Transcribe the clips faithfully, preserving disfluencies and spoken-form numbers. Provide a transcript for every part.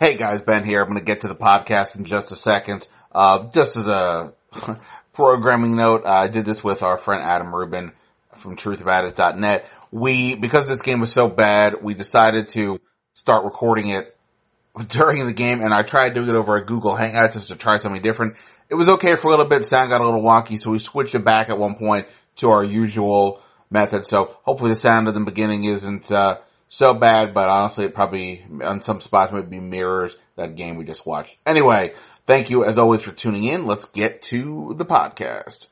Hey guys, Ben here. I'm going to get to the podcast in just a second. Uh, just as a programming note, uh, I did this with our friend Adam Rubin from truth about it dot net. We, because this game was so bad, we decided to start recording it during the game, and I tried doing it over a Google Hangout just to try something different. It was okay for a little bit. Sound got a little wonky, so we switched it back at one point to our usual method. So hopefully the sound at the beginning isn't uh so bad, but honestly it probably on some spots maybe mirrors that game we just watched. Anyway, thank you as always for tuning in. Let's get to the podcast.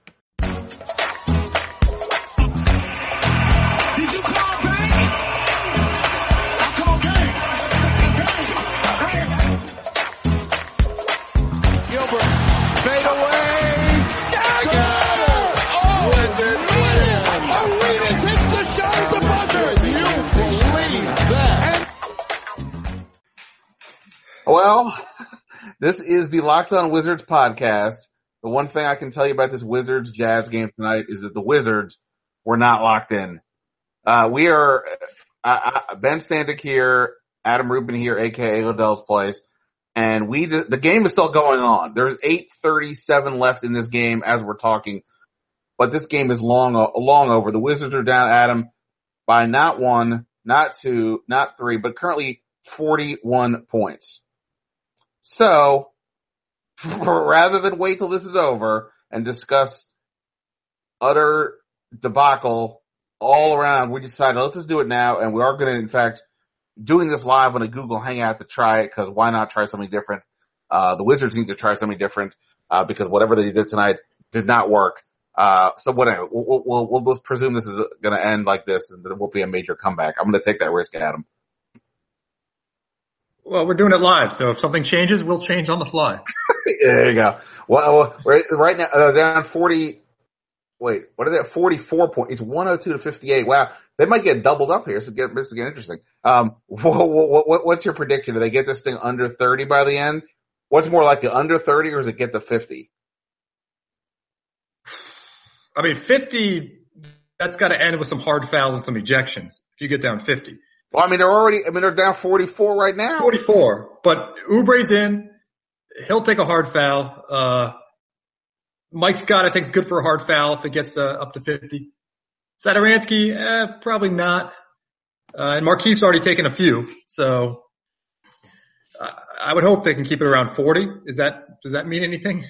Well, this is the Locked On Wizards podcast. The one thing I can tell you about this Wizards Jazz game tonight is that the Wizards were not locked in. Uh, we are, uh, Ben Standick here, Adam Rubin here, aka Liddell's Place, and we, the game is still going on. There's eight thirty-seven left in this game as we're talking, but this game is long, long over. The Wizards are down, Adam, by not one, not two, not three, but currently forty-one points. So, rather than wait till this is over and discuss utter debacle all around, we decided let's just do it now, and we are going to, in fact, doing this live on a Google Hangout to try it, because why not try something different? Uh, the Wizards need to try something different, uh, because whatever they did tonight did not work. Uh, so whatever, we'll, we'll, we'll just presume this is going to end like this, and there won't be a major comeback. I'm going to take that risk, Adam. Well, we're doing it live, so if something changes, we'll change on the fly. There you go. Well, right now, uh, down forty, wait, what are they at? forty-four points. It's one oh two to fifty-eight. Wow. They might get doubled up here, so get, this is getting interesting. Um, what, what, what, what's your prediction? Do they get this thing under thirty by the end? What's more likely, under thirty, or does it get to fifty? I mean, fifty, that's got to end with some hard fouls and some ejections if you get down fifty. Well, I mean, they're already, I mean, they're down forty-four right now. forty-four. But Oubre's in. He'll take a hard foul. Uh, Mike Scott, I think, is good for a hard foul if it gets uh, up to fifty. Satoransky, eh, probably not. Uh, and Markeith's already taken a few. So uh, I would hope they can keep it around forty. Is that, does that mean anything?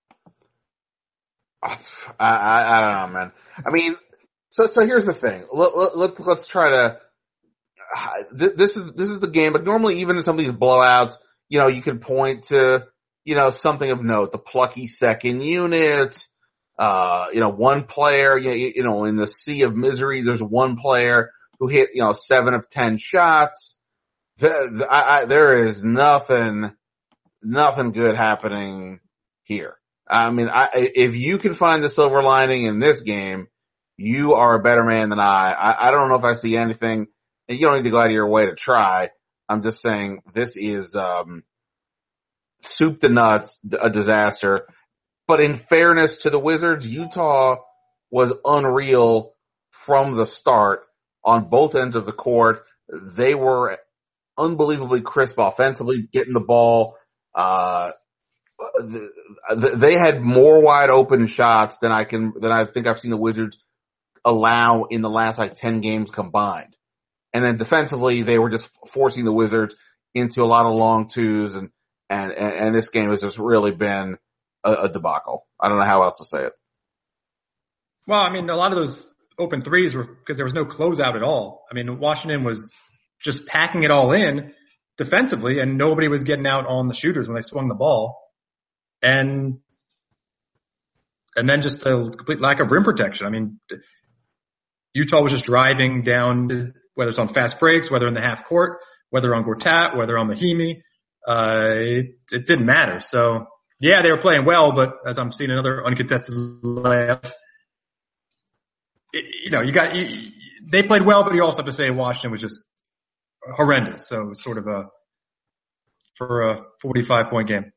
I, I, I don't know, man. I mean, so, so here's the thing. Let, let, let, let's try to, This is this is the game, but normally even in some of these blowouts, you know, you can point to, you know, something of note, the plucky second unit, uh, you know, one player, you, you know, in the sea of misery, there's one player who hit, you know, seven of ten shots. The, the, I, I, there is nothing, nothing good happening here. I mean, I, if you can find the silver lining in this game, you are a better man than I. I, I don't know if I see anything. And you don't need to go out of your way to try. I'm just saying this is um soup to nuts, a disaster. But in fairness to the Wizards, Utah was unreal from the start on both ends of the court. They were unbelievably crisp offensively, getting the ball. Uh, they had more wide open shots than I can than I think I've seen the Wizards allow in the last like ten games combined. And then defensively, they were just forcing the Wizards into a lot of long twos, and and and this game has just really been a, a debacle. I don't know how else to say it. Well, I mean, a lot of those open threes were because there was no closeout at all. I mean, Washington was just packing it all in defensively, and nobody was getting out on the shooters when they swung the ball. And and then just the complete lack of rim protection. I mean, Utah was just driving down, whether it's on fast breaks, whether in the half court, whether on Gortat, whether on Mahimi, uh, it, it didn't matter. So, yeah, they were playing well, but as I'm seeing another uncontested layup, it, you know, you got, you, they played well, but you also have to say Washington was just horrendous. So it was sort of a, for a forty-five point game.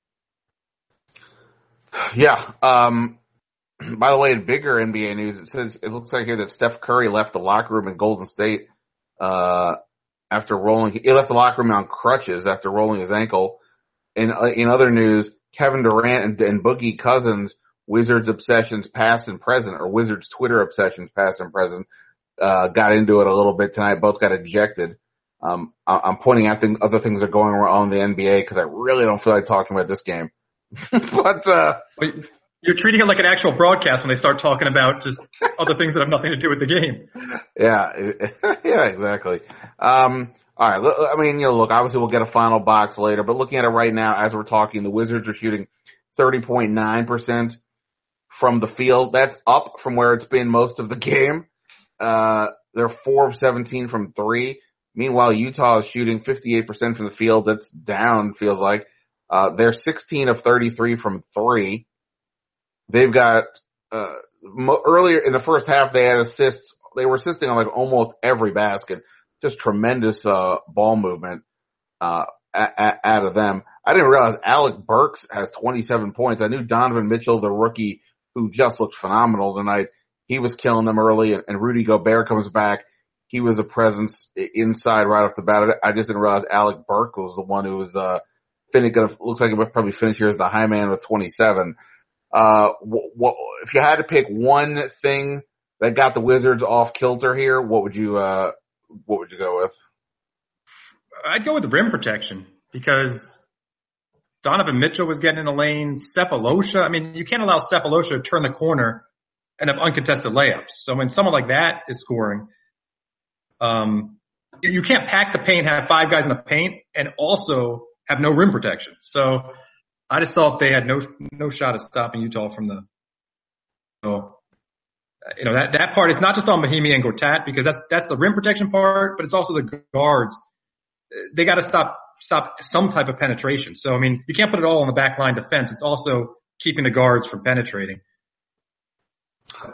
Yeah. Um, by the way, in bigger N B A news, it says it looks like here that Steph Curry left the locker room in Golden State uh, after rolling. He left the locker room on crutches after rolling his ankle. In in other news, Kevin Durant and, and Boogie Cousins, Wizards obsessions past and present, or Wizards Twitter obsessions past and present, uh, got into it a little bit tonight. Both got ejected. Um, I, I'm pointing out thing, other things that are going on in the N B A because I really don't feel like talking about this game. but uh, you're treating it like an actual broadcast when they start talking about just other things that have nothing to do with the game. Yeah, yeah, exactly. Um, all right. I mean, you know, look, obviously we'll get a final box later, but looking at it right now as we're talking, the Wizards are shooting thirty point nine percent from the field. That's up from where it's been most of the game. Uh, they're four of seventeen from three. Meanwhile, Utah is shooting fifty-eight percent from the field. That's down, feels like. Uh, they're sixteen of thirty-three from three. They've got, uh, mo- earlier in the first half, they had assists. They were assisting on like almost every basket. Just tremendous, uh, ball movement, uh, a- a- out of them. I didn't realize Alec Burks has twenty-seven points. I knew Donovan Mitchell, the rookie, who just looked phenomenal tonight. He was killing them early, and, and Rudy Gobert comes back. He was a presence inside right off the bat. I just didn't realize Alec Burks was the one who was, uh, fin- gonna, looks like he would probably finish here as the high man with twenty-seven. Uh, what, what, if you had to pick one thing that got the Wizards off kilter here, what would you, uh, what would you go with? I'd go with rim protection because Donovan Mitchell was getting in the lane. Sefolosha, I mean, you can't allow Sefolosha to turn the corner and have uncontested layups. So when someone like that is scoring, um, you, you can't pack the paint, have five guys in the paint, and also have no rim protection. So I just thought they had no no shot at stopping Utah from the. So, you know, that that part is not just on Mahinmi and Gortat because that's that's the rim protection part, but it's also the guards. They got to stop stop some type of penetration. So I mean, you can't put it all on the back line defense. It's also keeping the guards from penetrating. Uh,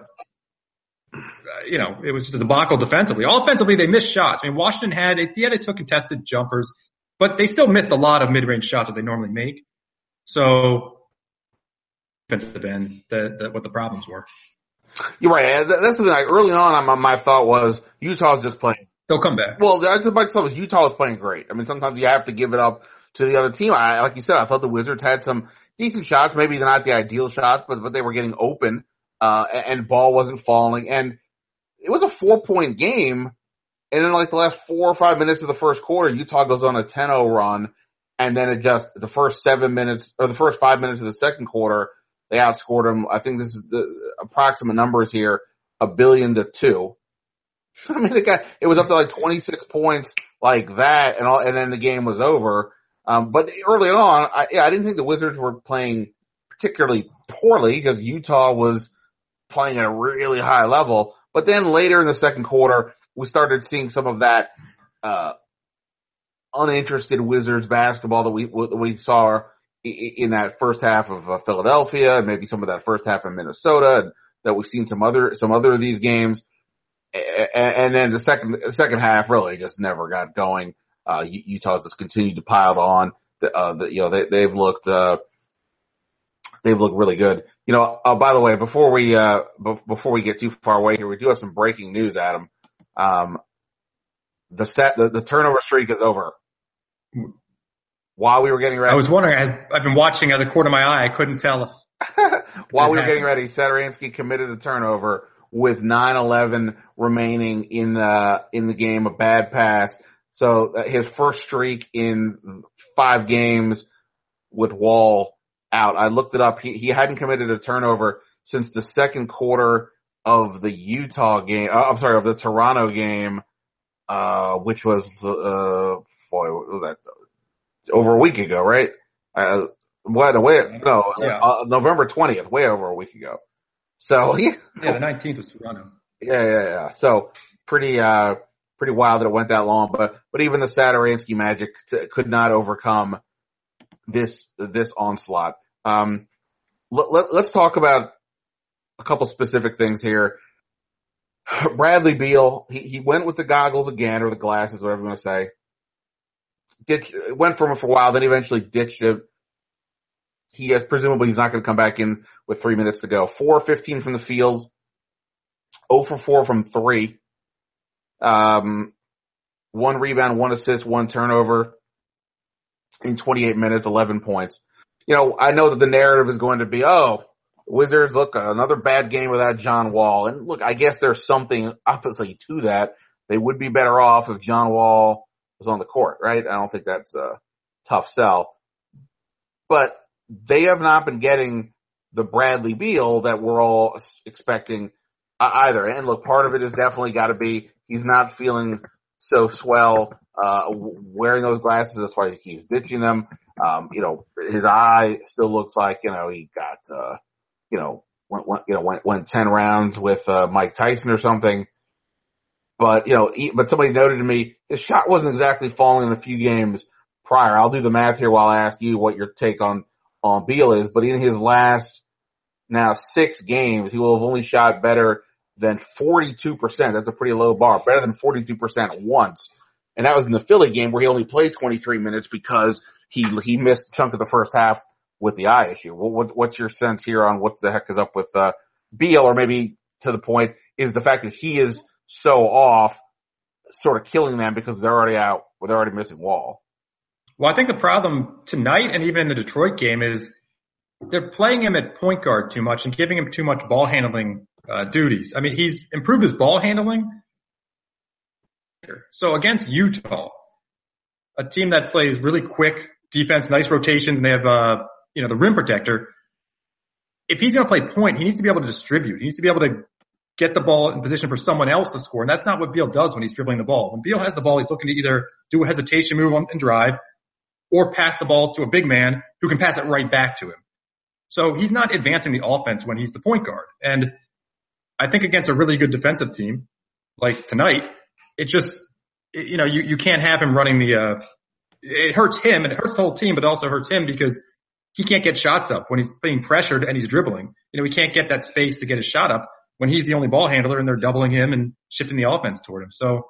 you know, it was just a debacle defensively. Offensively, they missed shots. I mean, Washington had yeah, they took contested jumpers, but they still missed a lot of mid-range shots that they normally make. So, defensive end, that, that what the problems were. You're right. That's the thing. Like, early on, my, my thought was Utah's just playing. They'll come back. Well, that's my thought was Utah was playing great. I mean, sometimes you have to give it up to the other team. I, like you said, I thought the Wizards had some decent shots. Maybe they're not the ideal shots, but but they were getting open, uh, and ball wasn't falling. And it was a four point game. And then like the last four or five minutes of the first quarter, Utah goes on a ten oh run. And then it just, the first seven minutes, or the first five minutes of the second quarter, they outscored them. I think this is the approximate numbers here, a billion to two. I mean, it got, it was up to like twenty-six points like that, and all, and then the game was over. Um, but early on, I, yeah, I didn't think the Wizards were playing particularly poorly, because Utah was playing at a really high level. But then later in the second quarter, we started seeing some of that, uh, uninterested Wizards basketball that we we saw in that first half of uh, Philadelphia, and maybe some of that first half in Minnesota, and that we've seen some other some other of these games. And then the second the second half really just never got going. Uh, Utah's just continued to pile on. Uh, the, you know they they've looked uh, they've looked really good. You know. Uh, by the way, before we uh b- before we get too far away here, we do have some breaking news, Adam. Um, the set the, the turnover streak is over. While we were getting ready, I was wondering. I, I've been watching out of the corner of my eye. I couldn't tell. If While we were getting ready, Satoransky committed a turnover with nine eleven remaining in uh in the game, a bad pass. So uh, his first streak in five games with Wall out. I looked it up. He he hadn't committed a turnover since the second quarter of the Utah game. Uh, I'm sorry, of the Toronto game, uh, which was uh boy, what was that? Over a week ago, right? Uh, what? Way no, yeah. uh, November twentieth, way over a week ago. So yeah, yeah, the nineteenth was Toronto. Yeah, yeah, yeah. So pretty, uh, pretty wild that it went that long. But but even the Satoransky Magic t- could not overcome this this onslaught. Um, let, let, let's talk about a couple specific things here. Bradley Beal, he he went with the goggles again, or the glasses, whatever you want to say. Ditch, went from it for a while, then eventually ditched it. He has, presumably he's not going to come back in with three minutes to go. four fifteen from the field, zero for four from three. Um, one rebound, one assist, one turnover in twenty-eight minutes, eleven points. You know, I know that the narrative is going to be, oh, Wizards, look, another bad game without John Wall. And look, I guess there's something obviously to that. They would be better off if John Wall was on the court, right? I don't think that's a tough sell. But they have not been getting the Bradley Beal that we're all expecting either. And look, part of it has definitely got to be he's not feeling so swell, uh, wearing those glasses. That's why he keeps ditching them. Um, you know, his eye still looks like, you know, he got, uh, you know, went, went, you know, went, went ten rounds with, uh, Mike Tyson or something. But, you know, he, but somebody noted to me, his shot wasn't exactly falling in a few games prior. I'll do the math here while I ask you what your take on, on Beal is. But in his last now six games, he will have only shot better than forty-two percent. That's a pretty low bar. Better than forty-two percent once. And that was in the Philly game where he only played twenty-three minutes because he, he missed a chunk of the first half with the eye issue. What, what's your sense here on what the heck is up with, uh, Beal, or maybe to the point is the fact that he is so off sort of killing them because they're already out, or they're already missing Wall? Well, I think the problem tonight and even in the Detroit game is they're playing him at point guard too much and giving him too much ball handling uh, duties. I mean, he's improved his ball handling. So against Utah, a team that plays really quick defense, nice rotations, and they have, uh, you know, the rim protector. If he's going to play point, he needs to be able to distribute. He needs to be able to get the ball in position for someone else to score. And that's not what Beal does when he's dribbling the ball. When Beal has the ball, he's looking to either do a hesitation move and drive or pass the ball to a big man who can pass it right back to him. So he's not advancing the offense when he's the point guard. And I think against a really good defensive team like tonight, it just, it, you know, you, you can't have him running the, uh, it hurts him and it hurts the whole team, but it also hurts him because he can't get shots up when he's being pressured and he's dribbling. You know, he can't get that space to get his shot up when he's the only ball handler and they're doubling him and shifting the offense toward him. So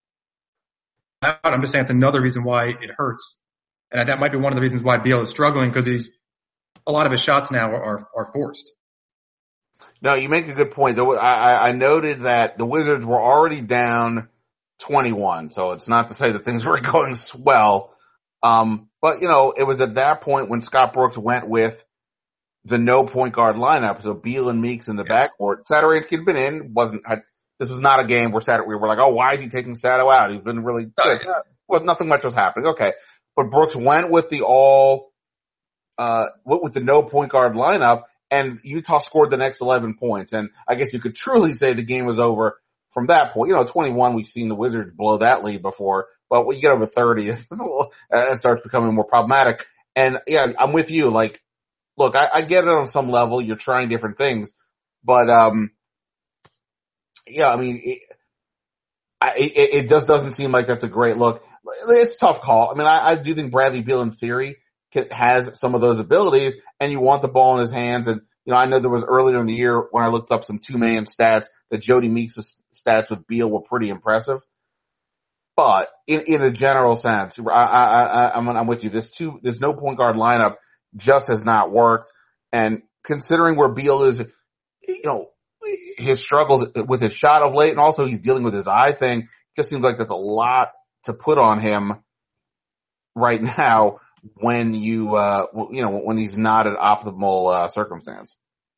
I'm just saying it's another reason why it hurts. And that might be one of the reasons why Beal is struggling, because he's, a lot of his shots now are, are forced. No, you make a good point. I, I noted that the Wizards were already down twenty-one, so it's not to say that things were going swell. Um, but, you know, it was at that point when Scott Brooks went with the no point guard lineup, so Beal and Meeks in the yeah. backcourt. Satoransky had been in, wasn't, had, this was not a game where Sato, we were like, oh, why is he taking Sato out? He's been really good. Oh, yeah. Well, nothing much was happening. Okay. But Brooks went with the all, uh, with the no point guard lineup, and Utah scored the next eleven points. And I guess you could truly say the game was over from that point. You know, twenty-one, we've seen the Wizards blow that lead before, but when you get over thirty, it starts becoming more problematic. And yeah, I'm with you. Like, look, I, I get it on some level. You're trying different things, but, um, yeah, I mean, it, I, it, it just doesn't seem like that's a great look. It's a tough call. I mean, I, I do think Bradley Beal in theory can, has some of those abilities, and you want the ball in his hands. And, you know, I know there was earlier in the year when I looked up some two-man stats that Jody Meeks' stats with Beal were pretty impressive. But in, in a general sense, I, I, I, I'm, I'm with you. This two, this no point guard lineup just has not worked. And considering where Beal is, you know, his struggles with his shot of late, and also he's dealing with his eye thing, just seems like that's a lot to put on him right now when you, uh, you know, when he's not at optimal, uh, circumstance.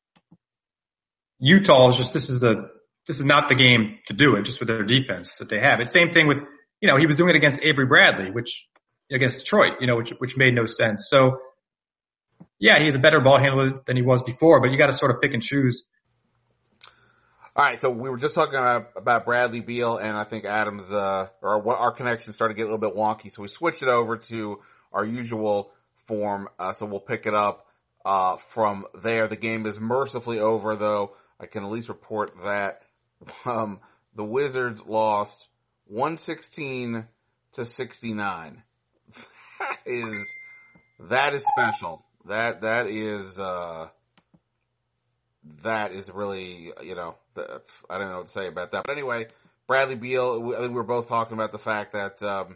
Utah is just, this is the, this is not the game to do it, just with their defense that they have. It's same thing with, you know, he was doing it against Avery Bradley, which, against Detroit, you know, which, which made no sense. So, yeah, he's a better ball handler than he was before, but you got to sort of pick and choose. All right, so we were just talking about, about Bradley Beal, and I think Adam's, uh, or what our connection started to get a little bit wonky, so we switched it over to our usual form, uh, so we'll pick it up, uh, from there. The game is mercifully over, though. I can at least report that, um, the Wizards lost one sixteen to sixty-nine. That is, that is special. That, that is, uh, that is really, you know, the, I don't know what to say about that. But anyway, Bradley Beal, I think we were both talking about the fact that, um,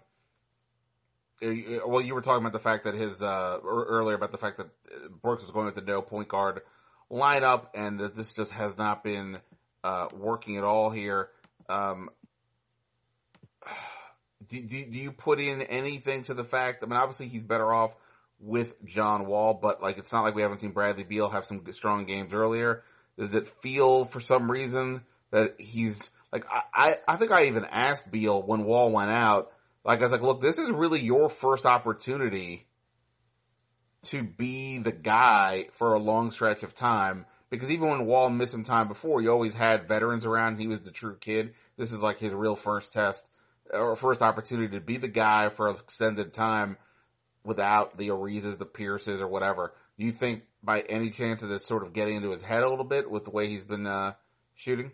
well, you were talking about the fact that his, uh, earlier about the fact that Brooks was going with the no point guard lineup, and that this just has not been, uh, working at all here. Um, do, do, do you put in anything to the fact, I mean, obviously he's better off with John Wall, but like, it's not like we haven't seen Bradley Beal have some strong games earlier. Does it feel for some reason that he's, like, I, I, I think I even asked Beal when Wall went out, like, I was like, look, this is really your first opportunity to be the guy for a long stretch of time. Because even when Wall missed some time before, you always had veterans around. He was the true kid. This is like his real first test or first opportunity to be the guy for an extended time without the Arizas, the Pierces, or whatever. Do you think by any chance of this sort of getting into his head a little bit with the way he's been uh, shooting?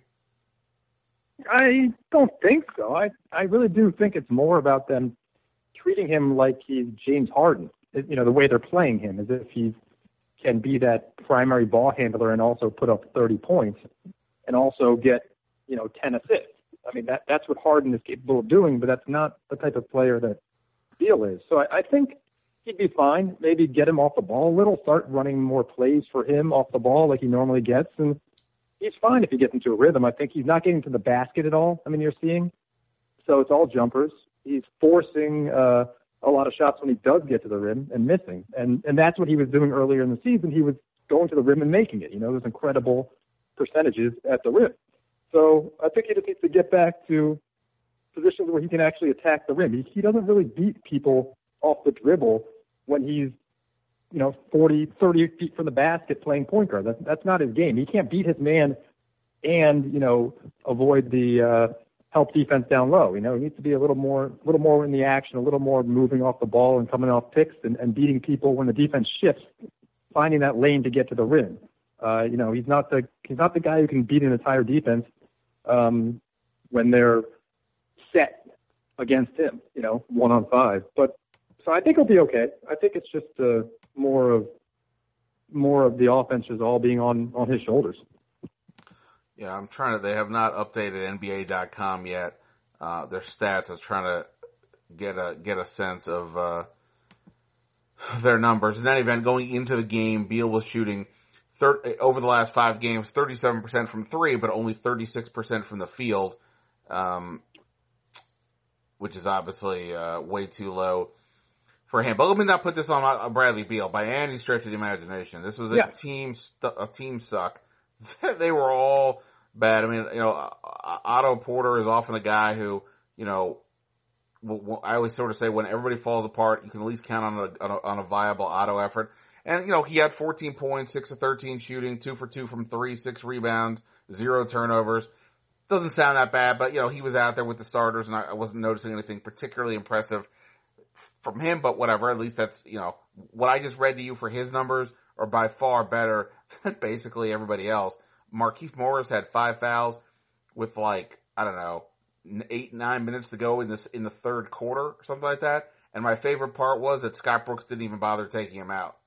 I don't think so. I, I really do think it's more about them treating him like he's James Harden. You know, the way they're playing him, as if he can be that primary ball handler and also put up thirty points and also get, you know, ten assists. I mean, that that's what Harden is capable of doing, but that's not the type of player that Beal is. So I, I think he'd be fine. Maybe get him off the ball a little, start running more plays for him off the ball like he normally gets, and he's fine if he gets into a rhythm. I think he's not getting to the basket at all. I mean, you're seeing. So it's all jumpers. He's forcing uh, a lot of shots when he does get to the rim and missing. And and that's what he was doing earlier in the season. He was going to the rim and making it. You know, those incredible percentages at the rim. So I think he just needs to get back to positions where he can actually attack the rim. He, he doesn't really beat people off the dribble when he's, you know, forty, thirty feet from the basket playing point guard. That's, that's not his game. He can't beat his man and, you know, avoid the uh, help defense down low. You know, he needs to be a little more, a little more in the action, a little more moving off the ball and coming off picks and, and beating people when the defense shifts, finding that lane to get to the rim. Uh, you know, he's not the he's not the guy who can beat an entire defense um, when they're set against him. You know, one on five. But so I think he'll be okay. I think it's just uh, more of more of the offense is all being on, on his shoulders. Yeah, I'm trying to. They have not updated N B A dot com yet. Uh, their stats. I was trying to get a get a sense of uh, their numbers. In any event, going into the game, Beal was shooting thir- over the last five games, thirty-seven percent from three, but only thirty-six percent from the field, um, which is obviously uh, way too low for him. But let me not put this on Bradley Beal by any stretch of the imagination. This was a Yeah. team stu- a team suck. They were all bad. I mean, you know, Otto Porter is often a guy who, you know, I always sort of say when everybody falls apart, you can at least count on a, on a, on a viable Otto effort. And, you know, he had fourteen points, six of thirteen shooting, two for two from three, six rebounds, zero turnovers. Doesn't sound that bad, but, you know, he was out there with the starters and I wasn't noticing anything particularly impressive from him, but whatever. At least that's, you know, what I just read to you for his numbers are by far better than basically everybody else. Markieff Morris had five fouls with like, I don't know, eight, nine minutes to go in this, in the third quarter or something like that. And my favorite part was that Scott Brooks didn't even bother taking him out.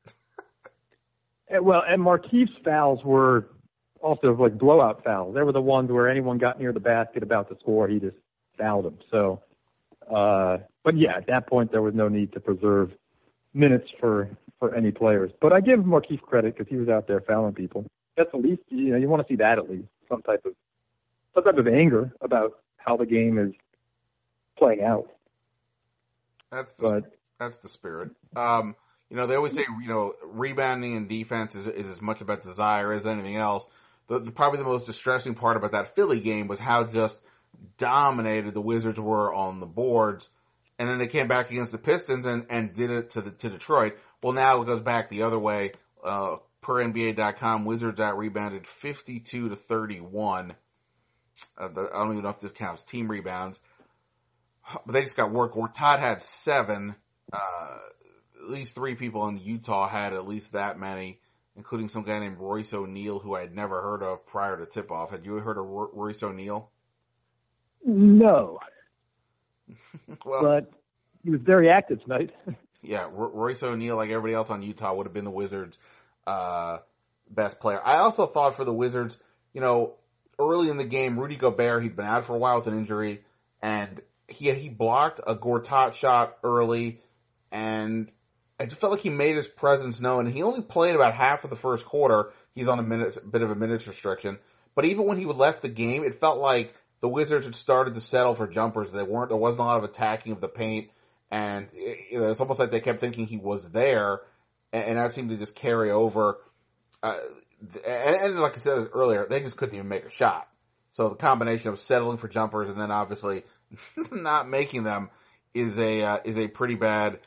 Well, and Markieff's fouls were also like blowout fouls. They were the ones where anyone got near the basket about to score, he just fouled them. So, uh, but yeah, at that point there was no need to preserve minutes for, for any players. But I give Markieff credit because he was out there fouling people. That's at least, you know, you want to see that at least, some type of, some type of anger about how the game is playing out. That's the, but, that's the spirit. Um, you know, they always say, you know, rebounding and defense is, is as much about desire as anything else. The, the, probably the most distressing part about that Philly game was how just dominated the Wizards were on the boards. And then they came back against the Pistons and, and did it to the, to Detroit. Well, now it goes back the other way. Uh, per N B A dot com, Wizards out rebounded fifty-two to thirty-one. Uh, the, I don't even know if this counts team rebounds, but they just got work. Where Todd had seven, uh, at least three people in Utah had at least that many, including some guy named Royce O'Neal, who I had never heard of prior to tip-off. Had you heard of Ro- Royce O'Neal? No. Well, but he was very active tonight. Yeah, Ro- Royce O'Neal, like everybody else on Utah, would have been the Wizards' uh, best player. I also thought for the Wizards, you know, early in the game, Rudy Gobert, he'd been out for a while with an injury, and he he blocked a Gortat shot early, and I just felt like he made his presence known. He only played about half of the first quarter. He's on a minute, bit of a minutes restriction. But even when he left the game, it felt like the Wizards had started to settle for jumpers. They weren't, there wasn't a lot of attacking of the paint, and it, you know, it's almost like they kept thinking he was there, and, and that seemed to just carry over. Uh, and, and like I said earlier, they just couldn't even make a shot. So the combination of settling for jumpers and then obviously not making them is a uh, is a pretty bad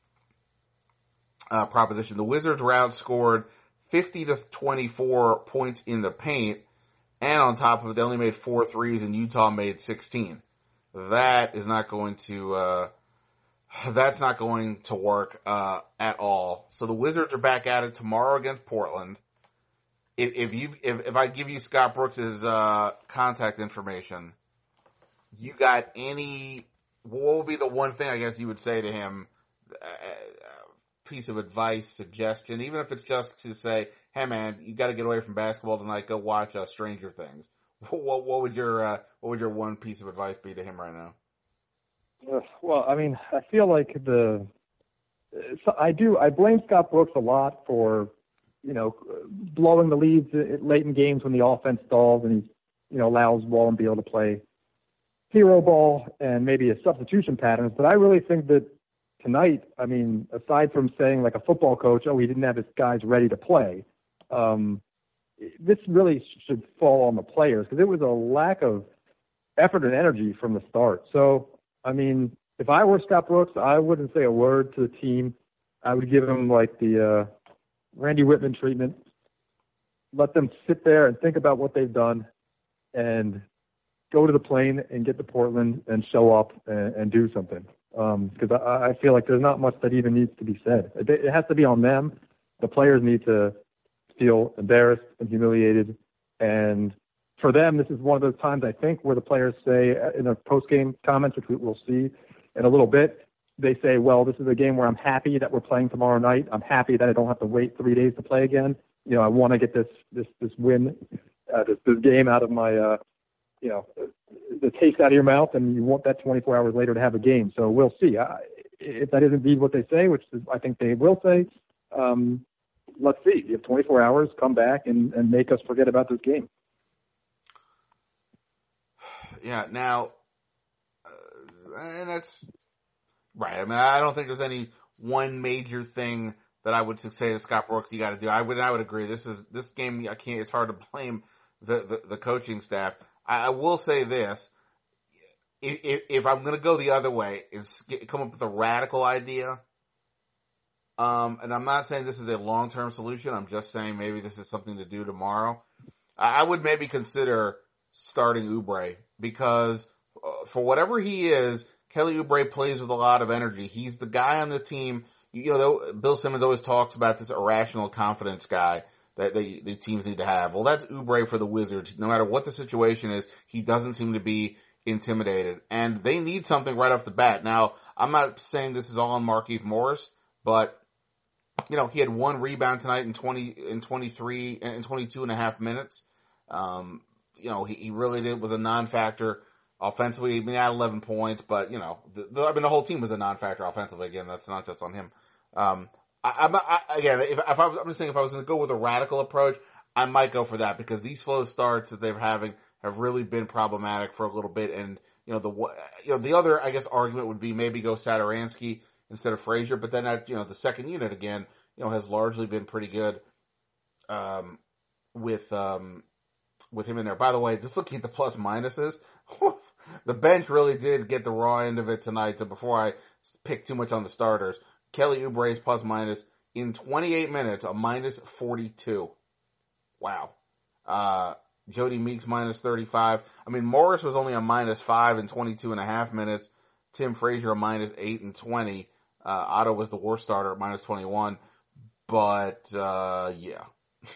uh, proposition. The Wizards were outscored fifty to twenty-four points in the paint, and on top of it, they only made four threes, and Utah made sixteen. That is not going to uh, that's not going to work uh, at all. So the Wizards are back at it tomorrow against Portland. If, if you if, if I give you Scott Brooks's uh, contact information, you got any? What would be the one thing I guess you would say to him? Uh, piece of advice, suggestion, even if it's just to say, "Hey man, you got to get away from basketball tonight. Go watch uh, Stranger Things." What, what would your uh, what would your one piece of advice be to him right now? Uh, well, I mean, I feel like the so I do I blame Scott Brooks a lot for, you know, blowing the leads late in games when the offense stalls and he, you know, allows Wall and Beal to play hero ball and maybe a substitution patterns. But I really think that tonight, I mean, aside from saying like a football coach, oh, he didn't have his guys ready to play, um, this really should fall on the players because it was a lack of effort and energy from the start. So, I mean, if I were Scott Brooks, I wouldn't say a word to the team. I would give them like the uh, Randy Whitman treatment. Let them sit there and think about what they've done and go to the plane and get to Portland and show up and, and do something. Because um, I, I feel like there's not much that even needs to be said. It, it has to be on them. The players need to feel embarrassed and humiliated. And for them, this is one of those times, I think, where the players say in their post-game comments, which we'll see in a little bit, they say, well, this is a game where I'm happy that we're playing tomorrow night. I'm happy that I don't have to wait three days to play again. You know, I want to get this this this win, uh, this, this game out of my, uh, you know, the taste out of your mouth, and you want that twenty-four hours later to have a game. So we'll see. I, if that is indeed what they say, which is, I think they will say, um, let's see. You have twenty-four hours, come back and, and make us forget about this game. Yeah, now, uh, and that's right. I mean, I don't think there's any one major thing that I would say to Scott Brooks you got to do. I would, I would agree. This is this game. I can't. It's hard to blame the the, the coaching staff. I, I will say this: if, if I'm going to go the other way, is get, come up with a radical idea. Um, and I'm not saying this is a long-term solution. I'm just saying maybe this is something to do tomorrow. I, I would maybe consider starting Oubre because uh, for whatever he is, Kelly Oubre plays with a lot of energy. He's the guy on the team. You know, Bill Simmons always talks about this irrational confidence guy that they, the teams need to have. Well, that's Oubre for the Wizards. No matter what the situation is, he doesn't seem to be intimidated. And they need something right off the bat. Now, I'm not saying this is all on Markieff Morris, but you know, he had one rebound tonight in twenty, in twenty-three, in twenty-two and a half minutes. Um, you know, he, he really did, was a non-factor offensively. I mean, he had eleven points, but you know, the, the, I mean, the whole team was a non-factor offensively. Again, that's not just on him. Um, I, I'm, I, again, if, if I was, I'm just saying if I was going to go with a radical approach, I might go for that because these slow starts that they're having have really been problematic for a little bit. And, you know, the, you know, the other, I guess, argument would be maybe go Satoransky instead of Frazier, but then that, you know, the second unit again, you know, has largely been pretty good, um, with, um, with him in there. By the way, just looking at the plus minuses, the bench really did get the raw end of it tonight. So before I pick too much on the starters, Kelly Oubre's plus minus in twenty-eight minutes, a minus forty-two. Wow. Uh, Jody Meeks minus thirty-five. I mean, Morris was only a minus five in twenty-two and a half minutes. Tim Frazier a minus eight and twenty. Uh, Otto was the worst starter at minus twenty-one. But, uh, yeah.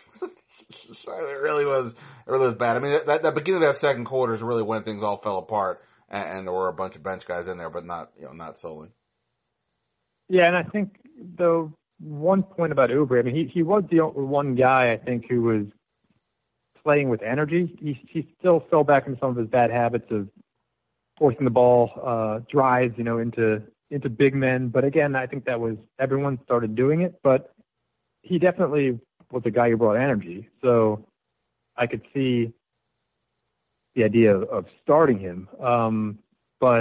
it really was, it really was bad. I mean, that, that beginning of that second quarter is really when things all fell apart and, and there were a bunch of bench guys in there, but not, you know, not solely. Yeah, and I think, though, one point about Oubre, I mean, he, he was the one guy, I think, who was playing with energy. He, he still fell back into some of his bad habits of forcing the ball, uh, drives, you know, into into big men. But again, I think that was, everyone started doing it, but he definitely was a guy who brought energy. So I could see, the idea of, of starting him. Um, but,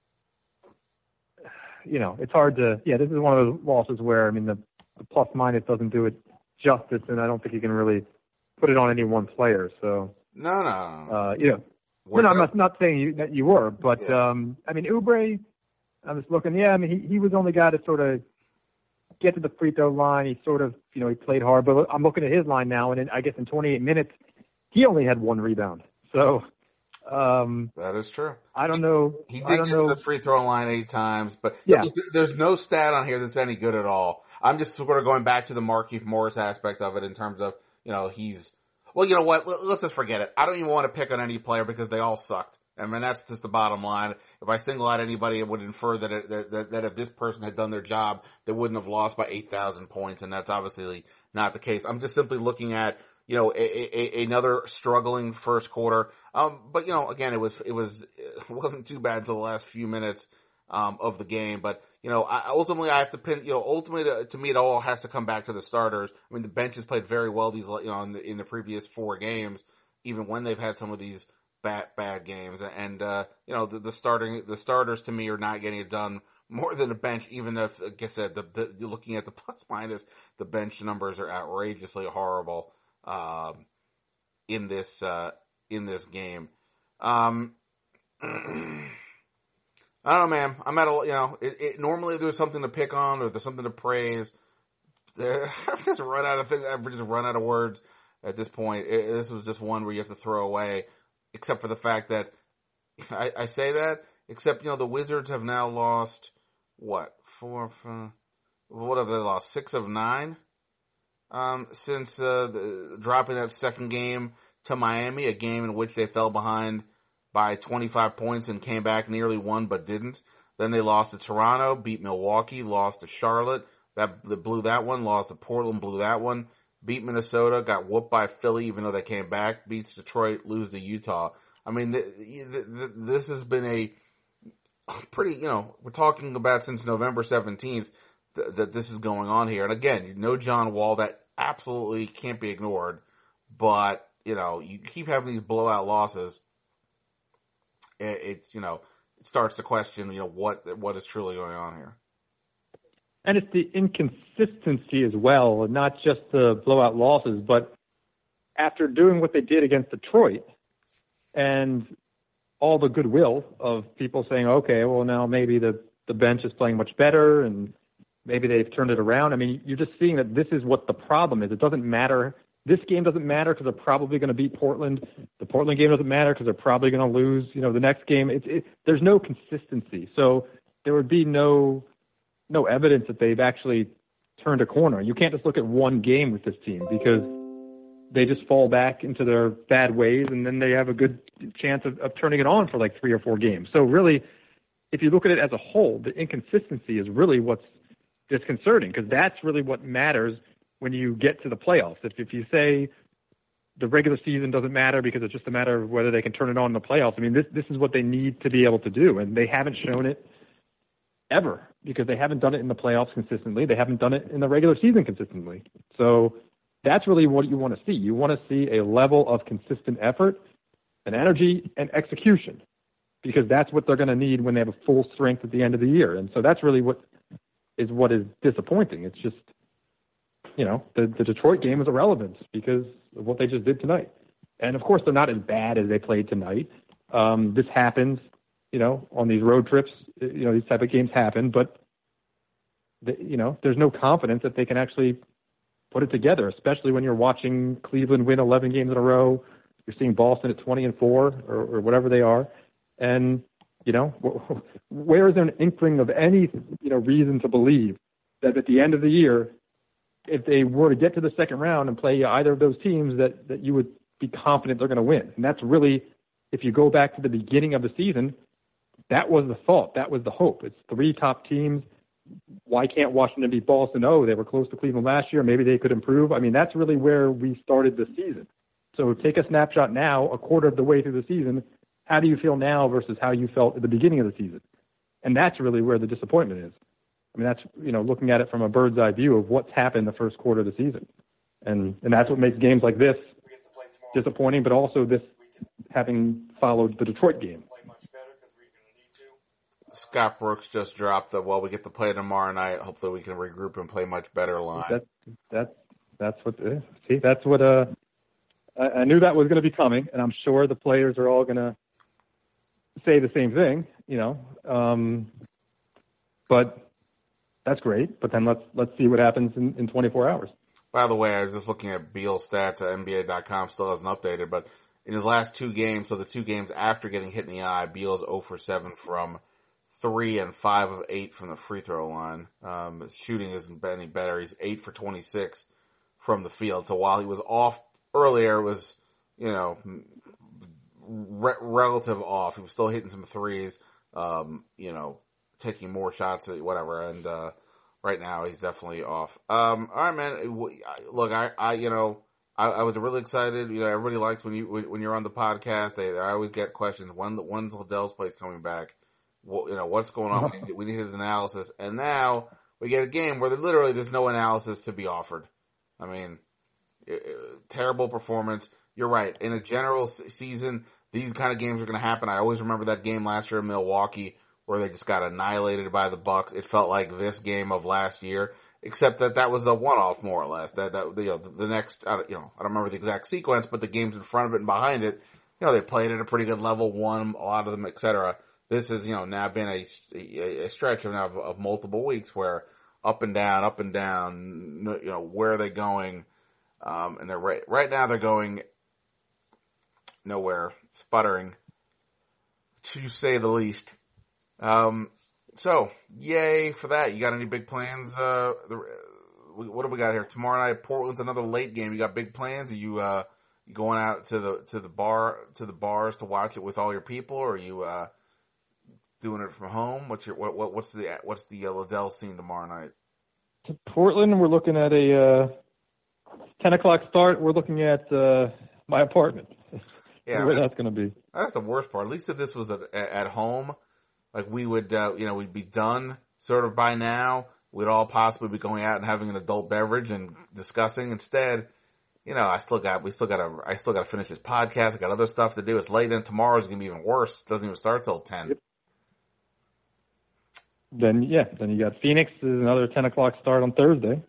you know, it's hard to, yeah, this is one of those losses where, I mean, the, the plus minus doesn't do it justice, and I don't think you can really put it on any one player. So, no, no, no. Uh, you know, no, no, I'm not, not saying you, that you were, but, yeah. um, I mean, Oubre, I was looking, yeah, I mean, he, he was the only guy to sort of get to the free throw line. He sort of, you know, he played hard, but I'm looking at his line now, and in, I guess in twenty-eight minutes, he only had one rebound. So, um, that is true. I don't know. He did I don't get know. to the free throw line eight times, but yeah. there's no stat on here that's any good at all. I'm just sort of going back to the Markieff Morris aspect of it in terms of, you know, he's, well, you know what, let's just forget it. I don't even want to pick on any player because they all sucked. I mean, that's just the bottom line. If I single out anybody, it would infer that, it, that, that, that if this person had done their job, they wouldn't have lost by eight thousand points, and that's obviously not the case. I'm just simply looking at, you know, a, a, another struggling first quarter. Um, but, you know, again, it was, it was, it wasn't too bad until the last few minutes, um, of the game. But, you know, I, ultimately I have to pin, you know, ultimately to, to me it all has to come back to the starters. I mean, the bench has played very well these, you know, in the, in the previous four games, even when they've had some of these bad, bad games. And, uh, you know, the, the starting, the starters to me are not getting it done more than the bench, even if, like I said, the, the, you're looking at the plus minus, the bench numbers are outrageously horrible, um, in this, uh, in this game. Um, I don't know, man. I'm at a, you know, it, it, normally there's something to pick on or there's something to praise. There, I've just run out of things. I've just run out of words at this point. It, this was just one where you have to throw away, except for the fact that I, I say that, except, you know, the Wizards have now lost what, four, five, what have they lost? Six of nine, um, since, uh, the, dropping that second game to Miami, a game in which they fell behind by twenty-five points and came back, nearly won but didn't. Then they lost to Toronto, beat Milwaukee, lost to Charlotte, that, that blew that one, lost to Portland, blew that one, beat Minnesota, got whooped by Philly even though they came back, beats Detroit, lose to Utah. I mean, th- th- th- this has been a pretty, you know, we're talking about since November seventeenth th- that this is going on here. And again, you know John Wall, that absolutely can't be ignored, but, you know, you keep having these blowout losses. It's, you know, it starts to question, you know, what what is truly going on here. And it's the inconsistency as well, and not just the blowout losses, but after doing what they did against Detroit and all the goodwill of people saying, okay, well, now maybe the, the bench is playing much better and maybe they've turned it around. I mean, you're just seeing that this is what the problem is. It doesn't matter. This game doesn't matter because they're probably going to beat Portland. The Portland game doesn't matter because they're probably going to lose, you know, the next game. It's it, there's no consistency. So there would be no no evidence that they've actually turned a corner. You can't just look at one game with this team because they just fall back into their bad ways and then they have a good chance of, of turning it on for like three or four games. So really, if you look at it as a whole, the inconsistency is really what's disconcerting because that's really what matters when you get to the playoffs. If, if you say the regular season doesn't matter because it's just a matter of whether they can turn it on in the playoffs, I mean, this this is what they need to be able to do, and they haven't shown it ever because they haven't done it in the playoffs consistently. They haven't done it in the regular season consistently. So that's really what you want to see. You want to see a level of consistent effort and energy and execution because that's what they're going to need when they have a full strength at the end of the year. And so that's really what is what is disappointing. It's just, you know, the, the Detroit game was irrelevant because of what they just did tonight. And, of course, they're not as bad as they played tonight. Um, this happens, you know, on these road trips. You know, these type of games happen. But, the, you know, there's no confidence that they can actually put it together, especially when you're watching Cleveland win eleven games in a row. You're seeing Boston at twenty and four or, or whatever they are. And, you know, where is there an inkling of any, you know, reason to believe that at the end of the year, if they were to get to the second round and play either of those teams, that, that you would be confident they're going to win. And that's really, if you go back to the beginning of the season, that was the thought. That was the hope. It's three top teams. Why can't Washington beat Boston? Oh, they were close to Cleveland last year. Maybe they could improve. I mean, that's really where we started the season. So take a snapshot now, a quarter of the way through the season. How do you feel now versus how you felt at the beginning of the season? And that's really where the disappointment is. I mean, that's, you know, looking at it from a bird's eye view of what's happened the first quarter of the season. And and that's what makes games like this disappointing, but also this having followed the Detroit game. Scott Brooks just dropped the, well, we get to play tomorrow night. Hopefully we can regroup and play much better line. That's, that's, that's what, see, that's what, uh, I, I knew that was going to be coming, and I'm sure the players are all going to say the same thing, you know, um, but that's great. But then let's, let's see what happens in, in twenty-four hours. By the way, I was just looking at Beal's stats at N B A dot com, still hasn't updated, but in his last two games, so the two games after getting hit in the eye, Beal's zero for seven from three and five of eight from the free throw line. Um, his shooting isn't any better. He's eight for twenty-six from the field. So while he was off earlier, it was, you know, re- relative off. He was still hitting some threes, um, you know, taking more shots, whatever. And, uh, right now he's definitely off. Um, all right, man. Look, I, I, you know, I, I was really excited. You know, everybody likes when you, when you're on the podcast, they, I always get questions. When, when's Liddell's place coming back? Well, you know, what's going on? We need, we need his analysis. And now we get a game where literally there's no analysis to be offered. I mean, it, it, terrible performance. You're right. In a general season, these kind of games are going to happen. I always remember that game last year in Milwaukee where they just got annihilated by the Bucks. It felt like this game of last year, except that that was a one-off more or less. That, that, you know, the next, I don't, you know, I don't remember the exact sequence, but the games in front of it and behind it, you know, they played at a pretty good level, won a lot of them, et cetera. This has, you know, now been a, a, a stretch of, of, of multiple weeks where up and down, up and down, you know, where are they going? Um, and they're right, right now they're going nowhere, sputtering, to say the least. Um, so, yay for that. You got any big plans? Uh, the, what do we got here? Tomorrow night, Portland's another late game. You got big plans? Are you, uh, you going out to the, to the bar, to the bars to watch it with all your people, or are you, uh, doing it from home? What's your what, what what's the what's the uh, Liddell scene tomorrow night? To Portland, we're looking at a uh, ten o'clock start. We're looking at uh, my apartment. Yeah, where that's, that's going to be. That's the worst part. At least if this was at, at home, like we would, uh, you know, we'd be done sort of by now. We'd all possibly be going out and having an adult beverage and discussing. Instead, you know, I still got we still got to I still got to finish this podcast. I got other stuff to do. It's late, and tomorrow's going to be even worse. It doesn't even start till ten. Yep. Then, yeah, then you got Phoenix. Is another ten o'clock start on Thursday.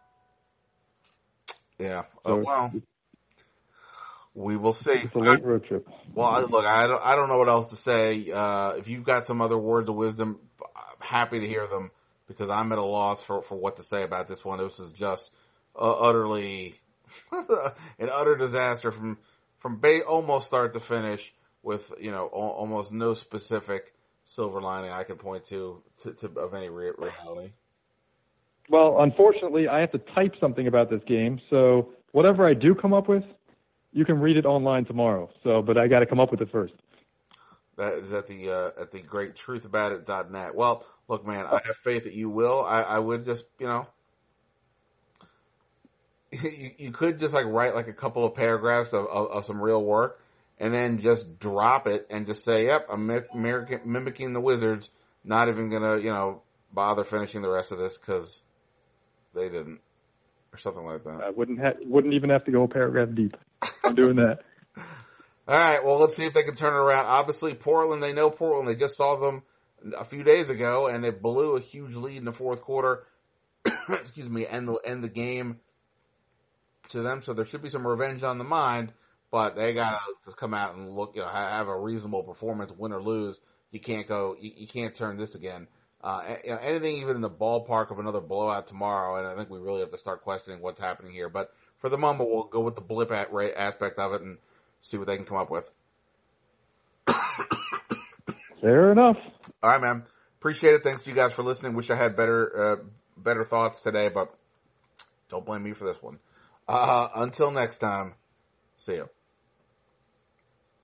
Yeah. So uh, well, we will see. It's a late road trip. Well, I, look, I don't, I don't know what else to say. Uh, if you've got some other words of wisdom, I'm happy to hear them because I'm at a loss for, for what to say about this one. This is just uh, utterly an utter disaster from from ba- almost start to finish with, you know, al- almost no specific silver lining I can point to, to, to of any re- reality. Well, unfortunately, I have to type something about this game, so whatever I do come up with, you can read it online tomorrow. So, but I got to come up with it first. That is at the uh, at the great truth about it dot net. Well, look, man, I have faith that you will. I, I would just, you know, you, you could just like write like a couple of paragraphs of, of, of some real work. And then just drop it and just say, yep, I'm American, mimicking the Wizards, not even going to, you know, bother finishing the rest of this because they didn't, or something like that. I wouldn't ha- wouldn't even have to go a paragraph deep. I'm doing that. All right, well, let's see if they can turn it around. Obviously, Portland, they know Portland. They just saw them a few days ago, and they blew a huge lead in the fourth quarter. Excuse me, end the, end the game to them, so there should be some revenge on the mind. But they gotta just come out and look, you know, have a reasonable performance, win or lose. You can't go, you, you can't turn this again. Uh, you know, anything even in the ballpark of another blowout tomorrow, and I think we really have to start questioning what's happening here. But for the moment, we'll go with the blip at aspect of it and see what they can come up with. Fair enough. All right, man. Appreciate it. Thanks to you guys for listening. Wish I had better, uh, better thoughts today, but don't blame me for this one. Uh, until next time, see you.